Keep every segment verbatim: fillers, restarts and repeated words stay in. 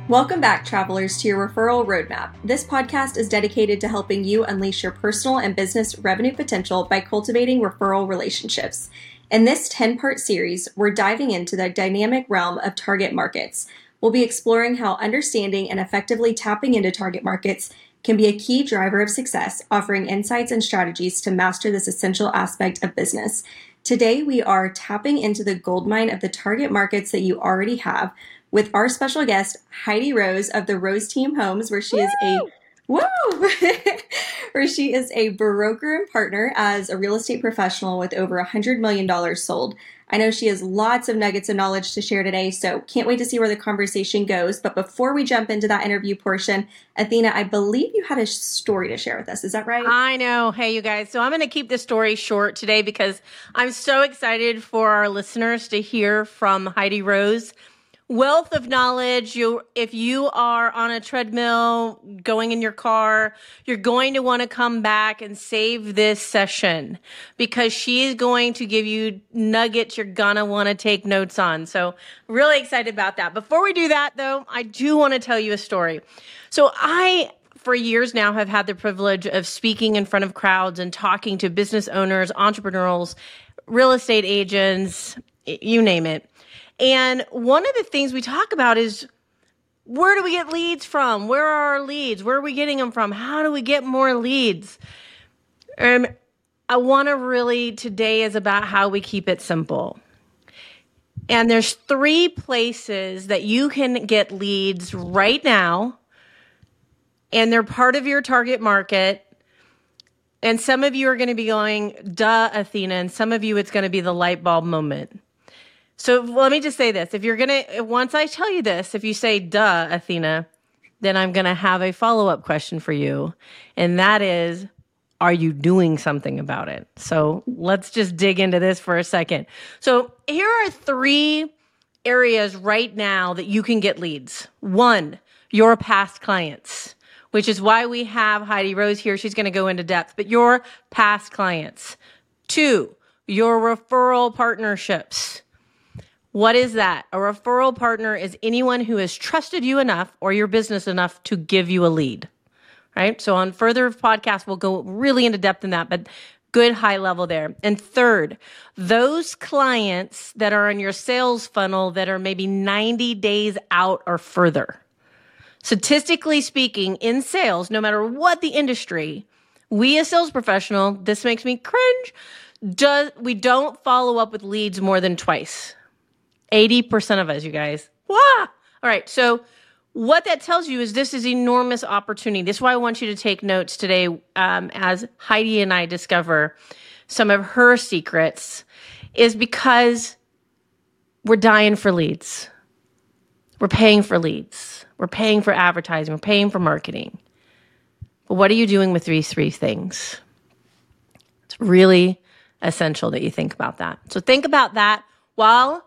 Welcome back, travelers, to your Referral Roadmap. This podcast is dedicated to helping you unleash your personal and business revenue potential by cultivating referral relationships. In this ten-part series, we're diving into the dynamic realm of target markets. We'll be exploring how understanding and effectively tapping into target markets can be a key driver of success, offering insights and strategies to master this essential aspect of business. Today, we are tapping into the goldmine of the target markets that you already have with our special guest, Heidi Rose of the Rose Team Homes, where she Woo! is a woo, where she is a broker and partner as a real estate professional with over one hundred million dollars sold. I know she has lots of nuggets of knowledge to share today, so can't wait to see where the conversation goes. But before we jump into that interview portion, Athena, I believe you had a story to share with us. Is that right? I know. Hey, you guys. So I'm going to keep this story short today because I'm so excited for our listeners to hear from Heidi Rose. Wealth of knowledge. You, if you are on a treadmill going in your car, you're going to want to come back and save this session because she is going to give you nuggets you're going to want to take notes on. So really excited about that. Before we do that, though, I do want to tell you a story. So I, for years now, have had the privilege of speaking in front of crowds and talking to business owners, entrepreneurs, real estate agents, you name it. And one of the things we talk about is, where do we get leads from? Where are our leads? Where are we getting them from? How do we get more leads? And I want to really, today is about how we keep it simple. And there's three places that you can get leads right now, and they're part of your target market. And some of you are going to be going, duh, Athena, and some of you, it's going to be the light bulb moment. So let me just say this. If you're going to, once I tell you this, if you say, duh, Athena, then I'm going to have a follow-up question for you. And that is, are you doing something about it? So let's just dig into this for a second. So here are three areas right now that you can get leads. One, your past clients, which is why we have Heidi Rose here. She's going to go into depth, but your past clients. Two, your referral partnerships. What is that? A referral partner is anyone who has trusted you enough or your business enough to give you a lead, right? So on further podcasts, we'll go really into depth in that, but good high level there. And third, those clients that are in your sales funnel that are maybe ninety days out or further. Statistically speaking, in sales, no matter what the industry, we as sales professional, this makes me cringe, does, we don't follow up with leads more than twice. eighty percent of us, you guys. Wow. All right. So what that tells you is this is enormous opportunity. This is why I want you to take notes today um, as Heidi and I discover some of her secrets, is because we're dying for leads. We're paying for leads. We're paying for advertising. We're paying for marketing. But what are you doing with these three things? It's really essential that you think about that. So think about that while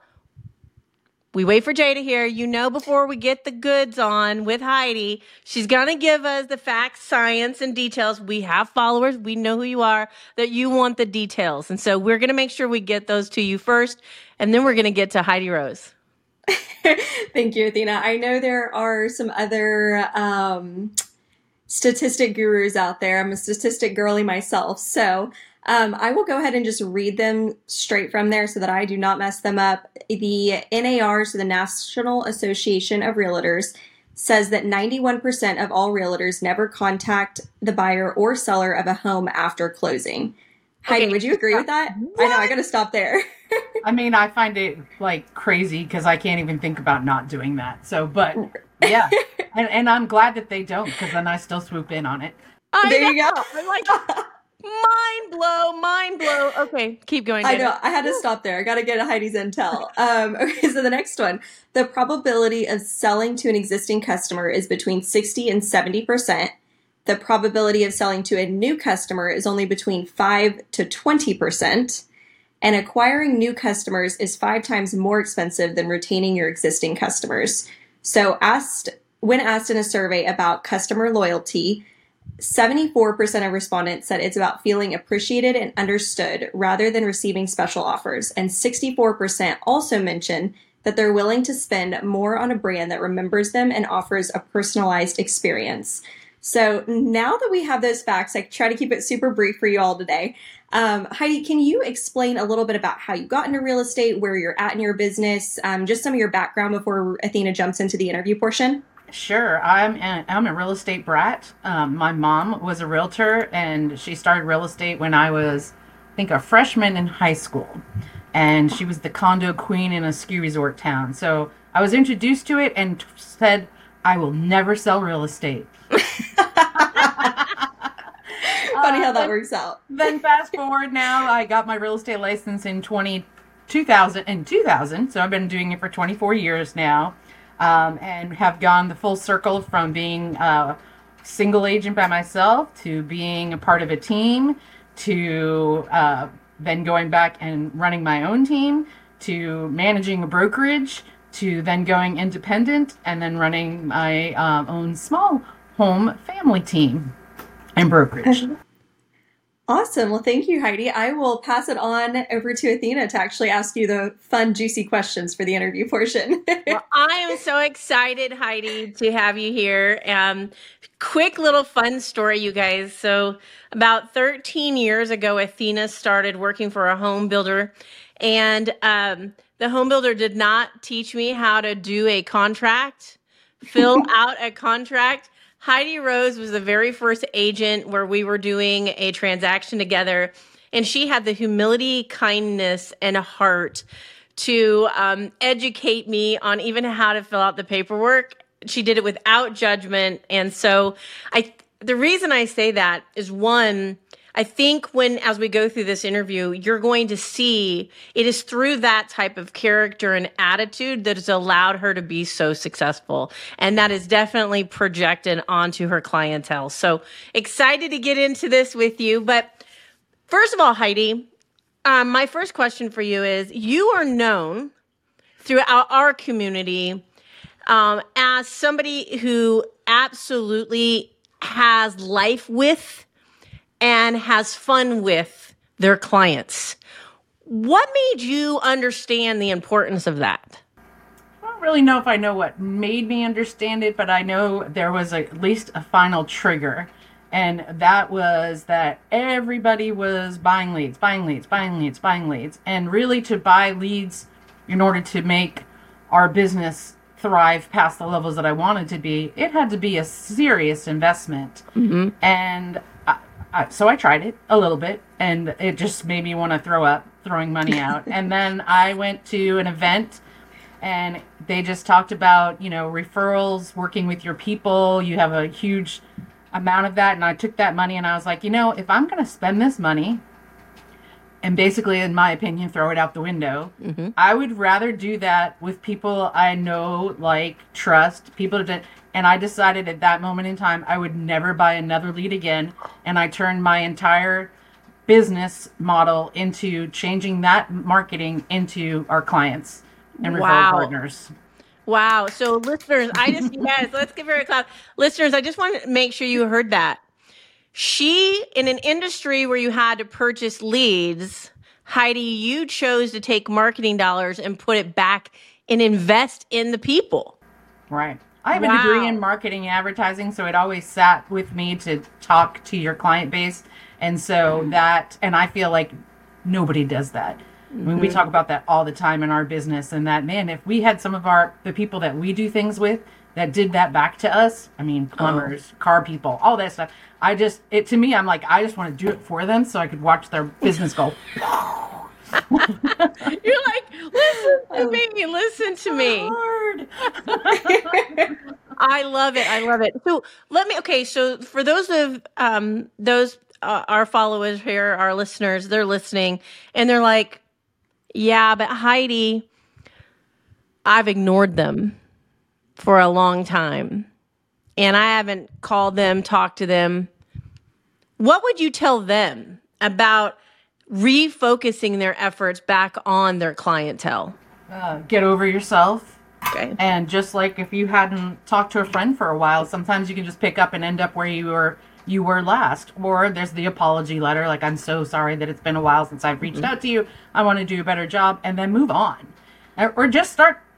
we wait for Jay to hear. You know, before we get the goods on with Heidi, she's going to give us the facts, science, and details. We have followers. We know who you are, that you want the details. And so we're going to make sure we get those to you first, and then we're going to get to Heidi Rose. Thank you, Athena. I know there are some other um, statistic gurus out there. I'm a statistic girly myself. So Um, I will go ahead and just read them straight from there so that I do not mess them up. The N A R, so the National Association of Realtors, says that ninety-one percent of all realtors never contact the buyer or seller of a home after closing. Okay. Heidi, would you agree with that? What? I know, I got to stop there. I mean, I find it like crazy because I can't even think about not doing that. So, but yeah, and, and I'm glad that they don't, because then I still swoop in on it. I There know. you go. I'm like, mind blow, mind blow. Okay, keep going. I Jenna. know. I had to stop there. I got to get Heidi's intel. Um, okay, so the next one. The probability of selling to an existing customer is between sixty and seventy percent. The probability of selling to a new customer is only between five to twenty percent. And acquiring new customers is five times more expensive than retaining your existing customers. So asked when asked in a survey about customer loyalty, seventy-four percent of respondents said it's about feeling appreciated and understood rather than receiving special offers. And sixty-four percent also mentioned that they're willing to spend more on a brand that remembers them and offers a personalized experience. So now that we have those facts, I try to keep it super brief for you all today. Um, Heidi, can you explain a little bit about how you got into real estate, where you're at in your business, um, just some of your background before Athena jumps into the interview portion? Sure. I'm a, I'm a real estate brat. Um, my mom was a realtor, and she started real estate when I was, I think, a freshman in high school. And she was the condo queen in a ski resort town. So I was introduced to it and said, I will never sell real estate. Funny how that uh, works out. Then fast forward now, I got my real estate license in twenty, two thousand, in two thousand. So I've been doing it for twenty-four years now. Um, and have gone the full circle from being a single agent by myself to being a part of a team to uh, then going back and running my own team to managing a brokerage to then going independent and then running my uh, own small home family team and brokerage. Awesome. Well, thank you, Heidi. I will pass it on over to Athena to actually ask you the fun, juicy questions for the interview portion. Well, I am so excited, Heidi, to have you here. Um, quick little fun story, you guys. So about thirteen years ago, Athena started working for a home builder, and um, the home builder did not teach me how to do a contract, fill out a contract. Heidi Rose was the very first agent where we were doing a transaction together, and she had the humility, kindness, and a heart to um, educate me on even how to fill out the paperwork. She did it without judgment, and so I. The reason I say that is, one, I think when, as we go through this interview, you're going to see it is through that type of character and attitude that has allowed her to be so successful. And that is definitely projected onto her clientele. So excited to get into this with you. But first of all, Heidi, um, my first question for you is, you are known throughout our community um, as somebody who absolutely has life with and has fun with their clients. What made you understand the importance of that? I don't really know if I know what made me understand it, but I know there was a, at least a final trigger. And that was that everybody was buying leads, buying leads, buying leads, buying leads. And really, to buy leads in order to make our business thrive past the levels that I wanted to be, it had to be a serious investment. Mm-hmm. And I, I, so I tried it a little bit, and it just made me want to throw up, throwing money out. And then I went to an event, and they just talked about, you know, referrals, working with your people. You have a huge amount of that. And I took that money and I was like, you know, if I'm going to spend this money and basically, in my opinion, throw it out the window, mm-hmm. I would rather do that with people I know, like, trust, people that, and I decided at that moment in time, I would never buy another lead again. And I turned my entire business model into changing that marketing into our clients and referral wow. partners. Wow. So listeners, I just, yes, let's give her a clap. Listeners, I just want to make sure you heard that. She, in an industry where you had to purchase leads, Heidi, you chose to take marketing dollars and put it back and invest in the people. Right. I have wow. a degree in marketing and advertising, so it always sat with me to talk to your client base. And so that, and I feel like nobody does that. Mm-hmm. I mean, we talk about that all the time in our business, and that, man, if we had some of our, the people that we do things with that did that back to us, I mean, plumbers, oh. car people, all that stuff. I just, it to me, I'm like, I just want to do it for them so I could watch their business go. You're like, listen to me, listen to me. Hard. I love it. I love it. So let me, okay. So for those of, um, those, uh, our followers here, our listeners, they're listening and they're like, yeah, but Heidi, I've ignored them for a long time and I haven't called them, talked to them. What would you tell them about refocusing their efforts back on their clientele? Uh, get over yourself. Okay. And just like if you hadn't talked to a friend for a while, sometimes you can just pick up and end up where you were you were last. Or there's the apology letter, like, I'm so sorry that it's been a while since I've reached mm-hmm. out to you. I want to do a better job, and then move on. Or just start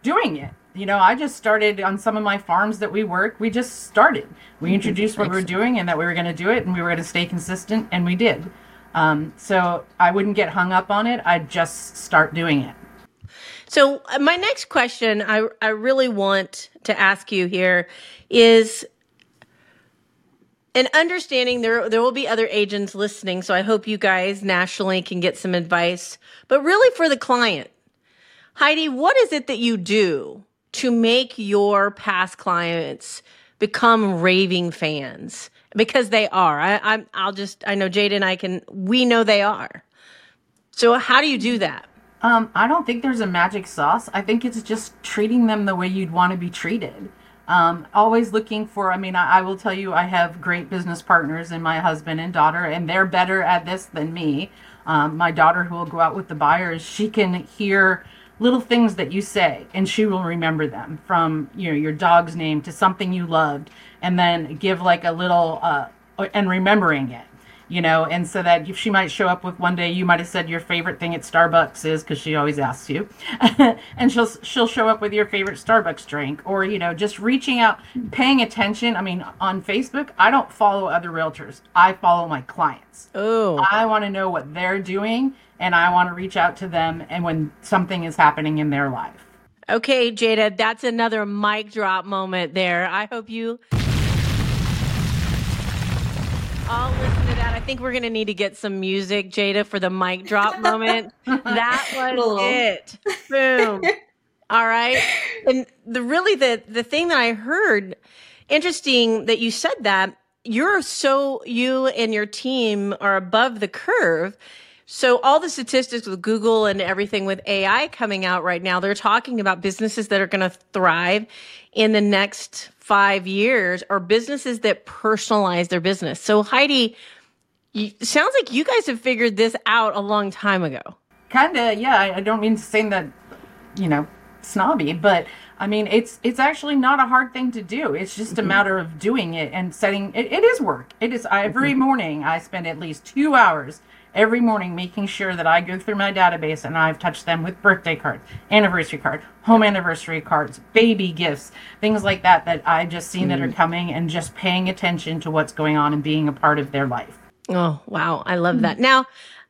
doing it. You know, I just started on some of my farms that we work. We just started. We introduced what we were doing and that we were going to do it and we were going to stay consistent, and we did. Um, so I wouldn't get hung up on it. I'd just start doing it. So uh, my next question I, I really want to ask you here is, and understanding there there will be other agents listening, so I hope you guys nationally can get some advice, but really for the client. Heidi, what is it that you do to make your past clients become raving fans? Because they are. I, I'm, I'll just, I know Jada and I can, we know they are. So how do you do that? Um, I don't think there's a magic sauce. I think it's just treating them the way you'd want to be treated. Um, always looking for, I mean, I, I will tell you, I have great business partners in my husband and daughter, and they're better at this than me. Um, my daughter, who will go out with the buyers, she can hear little things that you say and she will remember them, from, you know, your dog's name to something you loved, and then give like a little, uh, and remembering it. You know, and so that if she might show up with, one day you might have said your favorite thing at Starbucks is, because she always asks you, and she'll she'll show up with your favorite Starbucks drink, or, you know, just reaching out, paying attention. I mean, on Facebook, I don't follow other realtors. I follow my clients. Oh, I want to know what they're doing, and I want to reach out to them, and when something is happening in their life. Okay, Jada, that's another mic drop moment there. I hope you all listen to that. I think we're going to need to get some music, Jada, for the mic drop moment. That was it. Boom. All right. And the really the the thing that I heard, interesting that you said that, you're so, you and your team are above the curve. So all the statistics with Google and everything with A I coming out right now, they're talking about businesses that are going to thrive in the next five years are businesses that personalize their business. So Heidi, you, sounds like you guys have figured this out a long time ago. Kind of, yeah. I, I don't mean to say that, you know, snobby, but I mean, it's it's actually not a hard thing to do. It's just mm-hmm. a matter of doing it and setting, it, it is work. It is, I, every mm-hmm. morning I spend at least two hours every morning making sure that I go through my database and I've touched them with birthday cards, anniversary card, home anniversary cards, baby gifts, things like that, that I've just seen mm. that are coming, and just paying attention to what's going on and being a part of their life. Oh, wow. I love that. Now,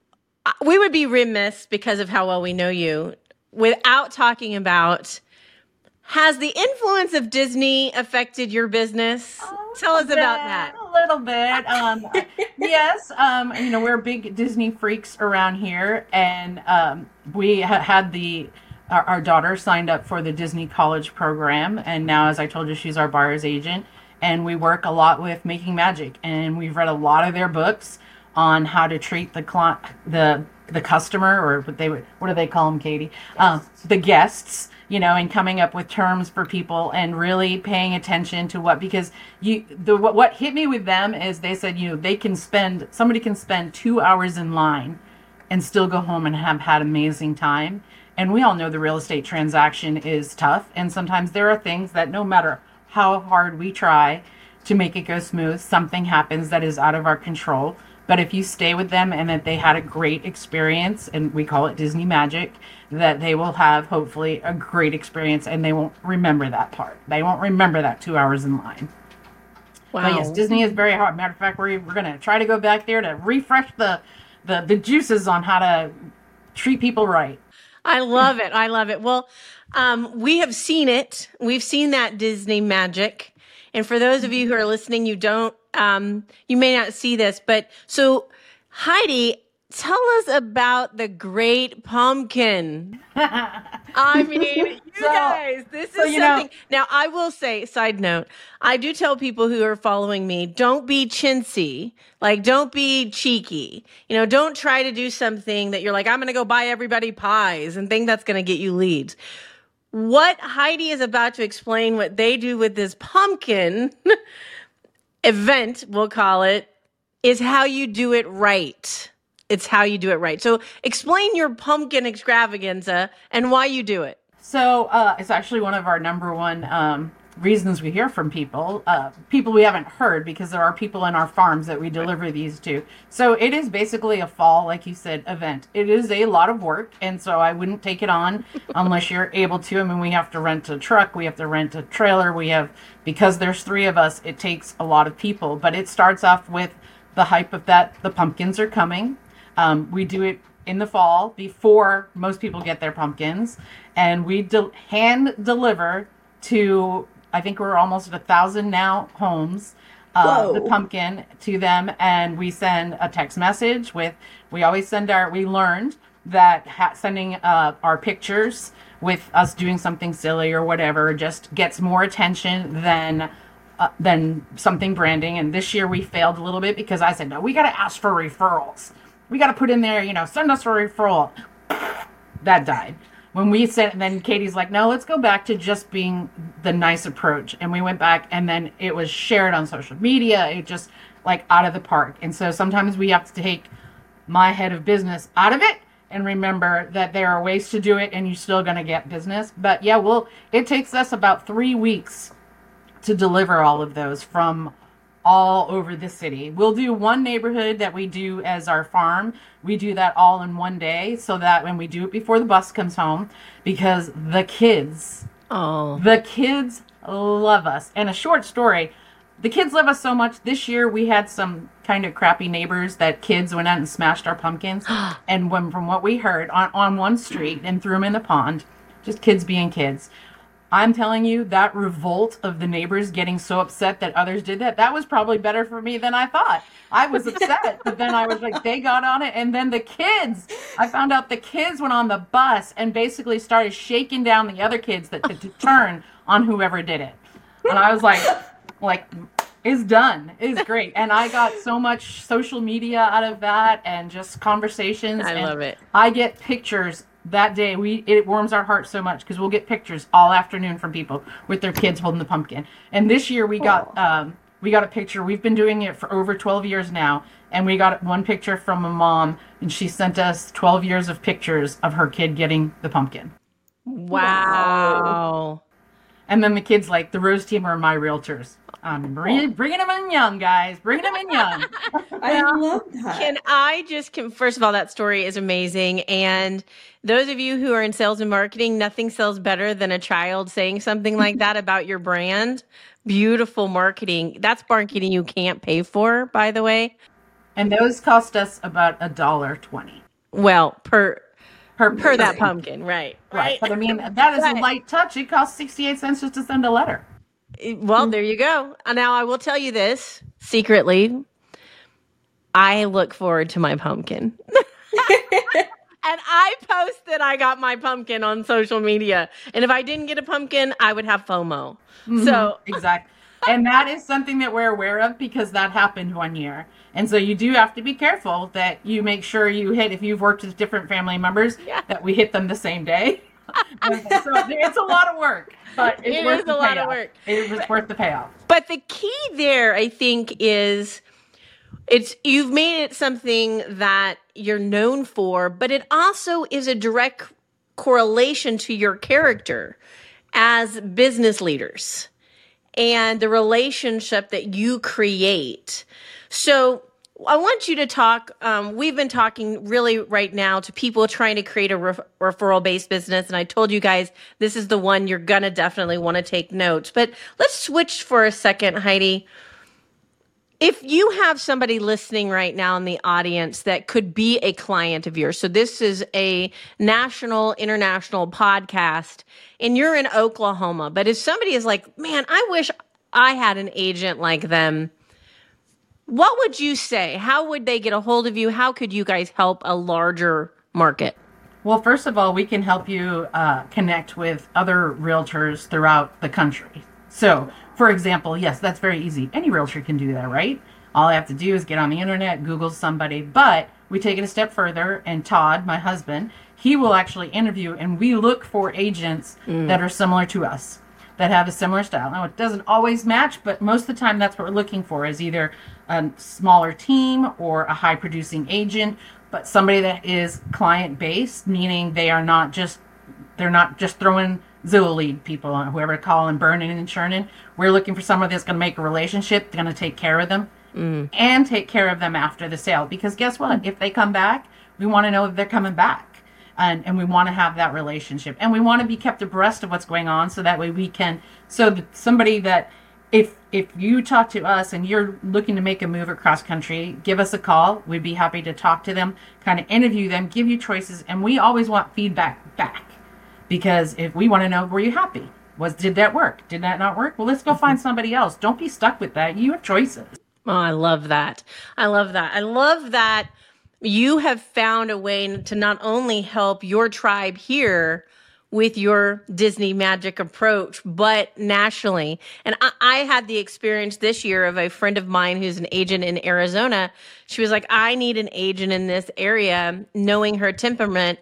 we would be remiss, because of how well we know you, without talking about, has the influence of Disney affected your business? Tell us about that. A little bit. Um, yes. Um, you know, we're big Disney freaks around here, and um, we ha- had the our, our daughter signed up for the Disney College program, and now, as I told you, she's our buyer's agent, and we work a lot with Making Magic, and we've read a lot of their books on how to treat the cl- the the customer, or what they would, what do they call them, Katie? Uh, the guests. You know, and coming up with terms for people and really paying attention to what, because you, the what, what hit me with them is they said, you know, they can spend, somebody can spend two hours in line and still go home and have had amazing time. And we all know the real estate transaction is tough. And sometimes there are things that no matter how hard we try to make it go smooth, something happens that is out of our control. But if you stay with them and that they had a great experience, and we call it Disney Magic, that they will have hopefully a great experience, and they won't remember that part. They won't remember that two hours in line. Wow. But yes, Disney is very hard. Matter of fact, we're, we're going to try to go back there to refresh the, the, the juices on how to treat people right. I love it. I love it. Well, um, we have seen it. We've seen that Disney Magic. And for those of you who are listening, you don't, um, you may not see this, but so Heidi, tell us about the Great Pumpkin. I mean, you so, guys, this is so, something. Know, now, I will say, side note, I do tell people who are following me, don't be chintzy. Like, don't be cheeky. You know, don't try to do something that you're like, I'm going to go buy everybody pies and think that's going to get you leads. What Heidi is about to explain, what they do with this pumpkin event, we'll call it, is how you do it right. It's how you do it right. So explain your pumpkin extravaganza and why you do it. So uh, it's actually one of our number one um, reasons we hear from people, uh, people we haven't heard, because there are people in our farms that we deliver these to. So it is basically a fall, like you said, event. It is a lot of work, and so I wouldn't take it on unless you're able to. I mean, we have to rent a truck, we have to rent a trailer, we have, because there's three of us, it takes a lot of people. But it starts off with the hype of that the pumpkins are coming. Um, we do it in the fall before most people get their pumpkins, and we de- hand deliver to, I think we're almost at a thousand now homes, uh, the pumpkin to them, and we send a text message with, we always send our, we learned that ha- sending uh, our pictures with us doing something silly or whatever just gets more attention than uh, than something branding. And this year we failed a little bit because I said, no, we got to ask for referrals. We got to put in there, you know, send us a referral. That died. When we said, then Katie's like, no, let's go back to just being the nice approach. And we went back, and then it was shared on social media. It just like out of the park. And so sometimes we have to take my head of business out of it and remember that there are ways to do it and you're still going to get business. But yeah, well, it takes us about three weeks to deliver all of those from all over the city. We'll do one neighborhood that we do as our farm. We do that all in one day, so that when we do it before the bus comes home, because the kids, oh, the kids love us. And a short story, the kids love us so much. This year we had some kind of crappy neighbors that kids went out and smashed our pumpkins. And when, from what we heard on, on one street and threw them in the pond, just kids being kids. I'm telling you, that revolt of the neighbors getting so upset that others did that, that was probably better for me than I thought. I was upset, but then I was like, they got on it. And then the kids, I found out the kids went on the bus and basically started shaking down the other kids that to, to turn on whoever did it. And I was like, like, it's done. It's great. And I got so much social media out of that and just conversations. I and love it. I get pictures that day. We it warms our heart so much because we'll get pictures all afternoon from people with their kids holding the pumpkin. And this year we got um, we got a picture. We've been doing it for over twelve years now, and we got one picture from a mom, and she sent us twelve years of pictures of her kid getting the pumpkin. Wow. And then the kids like, the Rose team are my realtors. Um, bring, bringing them in young, guys. Bringing them in young. I love that. Can I just, can, first of all, that story is amazing. And those of you who are in sales and marketing, nothing sells better than a child saying something like that about your brand. Beautiful marketing. That's marketing you can't pay for, by the way. And those cost us about a dollar twenty. Well, per Per, per that pumpkin, right? Right. But I mean, that is Right. a light touch. It costs sixty-eight cents just to send a letter. Well, there you go. Uh, Now, I will tell you this secretly. I look forward to my pumpkin. And I post that I got my pumpkin on social media. And if I didn't get a pumpkin, I would have FOMO. Mm-hmm. So, exactly. And that is something that we're aware of because that happened one year. And so you do have to be careful that you make sure you hit, if you've worked with different family members, Yeah. that we hit them the same day. So it's a lot of work, but it's It worth is the a lot of payoff. work. It was worth the payoff. but the key there, I think, is it's you've made it something that you're known for, but it also is a direct correlation to your character as business leaders and the relationship that you create. So I want you to talk. Um, we've been talking really right now to people trying to create a ref- referral-based business. And I told you guys, this is the one you're going to definitely want to take notes. But let's switch for a second, Heidi. If you have somebody listening right now in the audience that could be a client of yours, so this is a national, international podcast, and you're in Oklahoma, but if somebody is like, man, I wish I had an agent like them, what would you say? How would they get a hold of you? How could you guys help a larger market? Well, first of all, we can help you uh, connect with other realtors throughout the country. So, for example, yes, that's very easy. Any realtor can do that, right? All I have to do is get on the internet, Google somebody. But we take it a step further, and Todd, my husband, he will actually interview, and we look for agents mm. that are similar to us, that have a similar style. Now, it doesn't always match, but most of the time that's what we're looking for, is either a smaller team or a high-producing agent, but somebody that is client-based, meaning they are not just they're not just throwing Zillow lead people, whoever calling, burning and churning. We're looking for someone that's going to make a relationship, going to take care of them, mm. and take care of them after the sale. Because guess what? Mm. If they come back, we want to know that they're coming back. And, and we want to have that relationship. And we want to be kept abreast of what's going on so that way we can, so that somebody that, if if you talk to us and you're looking to make a move across country, give us a call. We'd be happy to talk to them, kind of interview them, give you choices. And we always want feedback back. Because if we want to know, were you happy? Was Did that work? Did that not work? Well, let's go find somebody else. Don't be stuck with that. You have choices. Oh, I love that. I love that. I love that you have found a way to not only help your tribe here with your Disney magic approach, but nationally. And I, I had the experience this year of a friend of mine who's an agent in Arizona. She was like, I need an agent in this area. Knowing her temperament,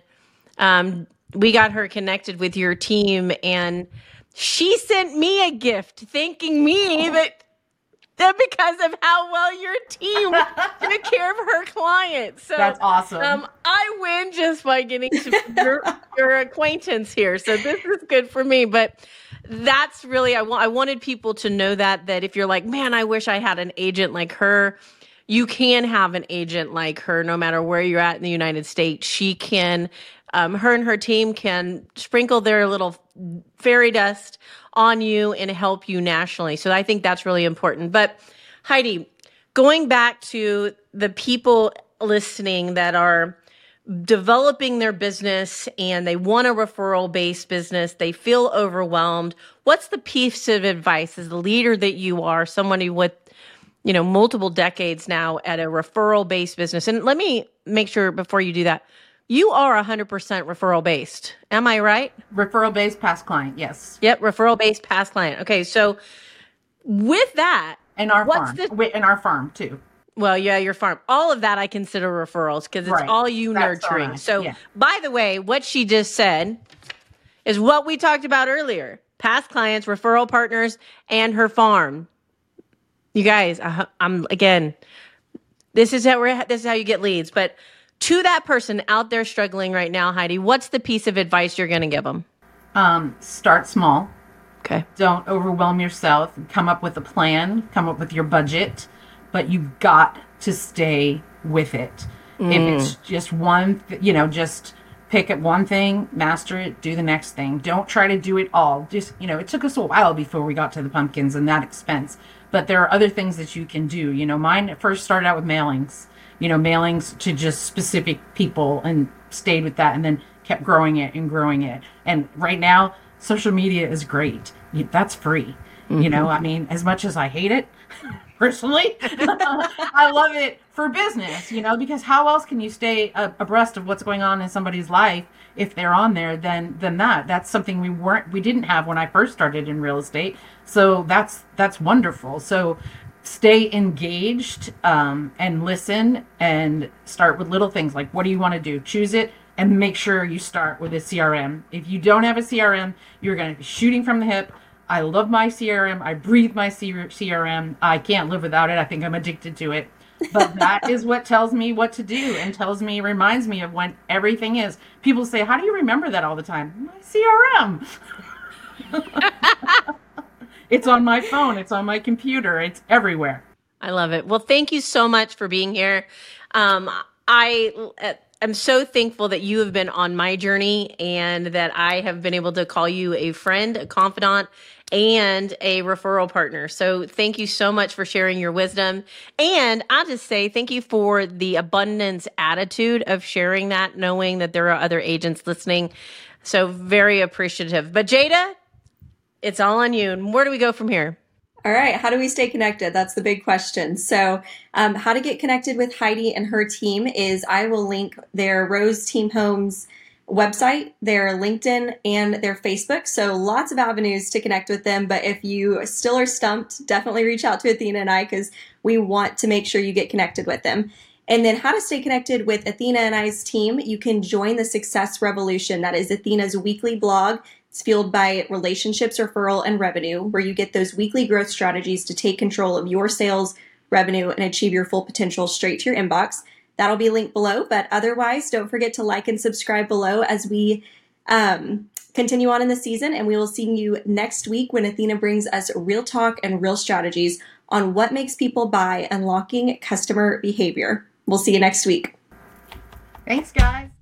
um, we got her connected with your team, and she sent me a gift thanking me that that because of how well your team took care of her clients. So that's awesome. Um, I win just by getting to your, your acquaintance here. So this is good for me. But that's really, I, wa- I wanted people to know that, that if you're like, man, I wish I had an agent like her, you can have an agent like her no matter where you're at in the United States. She can, um, her and her team can sprinkle their little fairy dust on you and help you nationally. So I think that's really important. But Heidi, going back to the people listening that are developing their business and they want a referral-based business, they feel overwhelmed. What's the piece of advice as the leader that you are, somebody with, you know, multiple decades now at a referral-based business? And let me make sure before you do that, you are one hundred percent referral-based. Am I right? Referral-based past client, yes. Yep, referral-based past client. Okay, so with that, and our what's farm, the, and our farm too. Well, yeah, your farm. All of that I consider referrals because it's right. all you That's nurturing. right. So, yeah. By the way, what she just said is what we talked about earlier: past clients, referral partners, and her farm. You guys, I, I'm again. This is how we're. This is how you get leads, but. To that person out there struggling right now, Heidi, what's the piece of advice you're going to give them? Um, start small. Okay. Don't overwhelm yourself. Come up with a plan. Come up with your budget. But you've got to stay with it. Mm. If it's just one, th- you know, just pick up one thing, master it, do the next thing. Don't try to do it all. Just, you know, it took us a while before we got to the pumpkins and that expense. But there are other things that you can do. You know, mine first started out with mailings. You know, mailings to just specific people and stayed with that and then kept growing it and growing it. And right now, social media is great. That's free. Mm-hmm. You know, I mean, as much as I hate it personally, I love it for business, you know, because how else can you stay abreast of what's going on in somebody's life if they're on there than, than that? That's something we weren't, we didn't have when I first started in real estate. So that's, that's wonderful. So stay engaged um, and listen and start with little things like, what do you want to do? Choose it and make sure you start with a C R M. If you don't have a C R M, you're going to be shooting from the hip. I love my C R M. I breathe my C R M. I can't live without it. I think I'm addicted to it. But that is what tells me what to do and tells me, reminds me of when everything is. People say, how do you remember that all the time? My C R M. It's on my phone. It's on my computer. It's everywhere. I love it. Well, thank you so much for being here. Um, I am so thankful that you have been on my journey and that I have been able to call you a friend, a confidant, and a referral partner. So thank you so much for sharing your wisdom. And I'll just say thank you for the abundance attitude of sharing that, knowing that there are other agents listening. So very appreciative. But Jada, it's all on you. And where do we go from here? All right. How do we stay connected? That's the big question. So um, how to get connected with Heidi and her team is I will link their Rose Team Homes website, their LinkedIn, and their Facebook. So lots of avenues to connect with them. But if you still are stumped, definitely reach out to Athena and I because we want to make sure you get connected with them. And then how to stay connected with Athena and I's team, you can join the Success Revolution. That is Athena's weekly blog. It's fueled by relationships, referral, and revenue, where you get those weekly growth strategies to take control of your sales, revenue, and achieve your full potential straight to your inbox. That'll be linked below, but otherwise, don't forget to like and subscribe below as we Um, continue on in the season, and we will see you next week when Athena brings us real talk and real strategies on what makes people buy, unlocking customer behavior. We'll see you next week. Thanks, guys.